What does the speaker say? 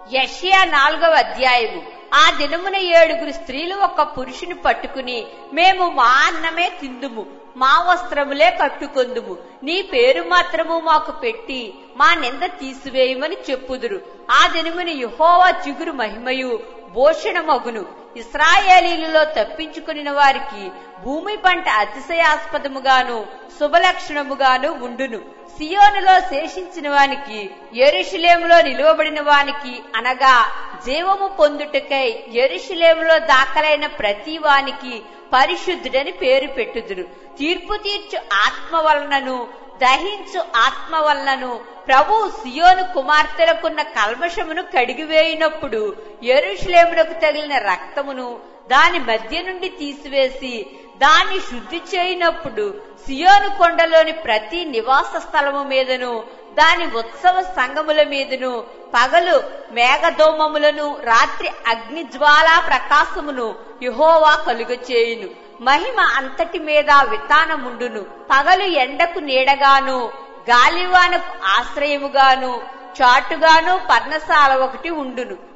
యెషయా 4వ అధ్యాయము. ఆ దినమున 7 స్త్రీలు ఒక పురుషుని పట్టుకుని, మేము మా అన్నమే తిందుము, మా వస్త్రములే కట్టుకొందుము, నీ పేరు మాత్రము మాకు పెట్టి మా నింద తీసివేయమని చెప్పుదురు. ఆ దినమున యెహోవా చిగురు మహిమయు భూషణమగును. ఇశ్రాయేలీయులలో తప్పించుకుని వారికి భూమి పంట అతిశయాస్పదముగాను శుభలక్షణముగాను ఉండును. సియోనులో శేషించిన వానికి, యెరూషలేములో నిలువబడిన వానికి, అనగా జీవము పొందుటకై యెరూషలేములో దాఖలైన ప్రతి వానికి పరిశుద్ధుడని పేరు పెట్టుదురు. తీర్పు తీర్చు ఆత్మ వలనను దహించు ఆత్మ వలనను ప్రభు సియోను కుమార్తెలకున్న కల్మషమును కడిగివేయినప్పుడు, యెరూషలేమునకు తగిలిన రక్తమును దాని మధ్య నుండి తీసివేసి దాన్ని శుద్ధి చేయనప్పుడు, సియోను కొండలోని ప్రతి నివాస స్థలము మీదను దాని ఉత్సవ సంఘముల మీదను పగలు మేఘదోమములను రాత్రి అగ్నిజ్వాలా ప్రకాశమును యెహోవా కలుగచేయును. మహిమ అంతటి మీద వితానముండును. పగలు ఎండకు నీడగాను గాలివానకు ఆశ్రయముగాను చాటుగాను పర్ణశాల ఒకటి ఉండును.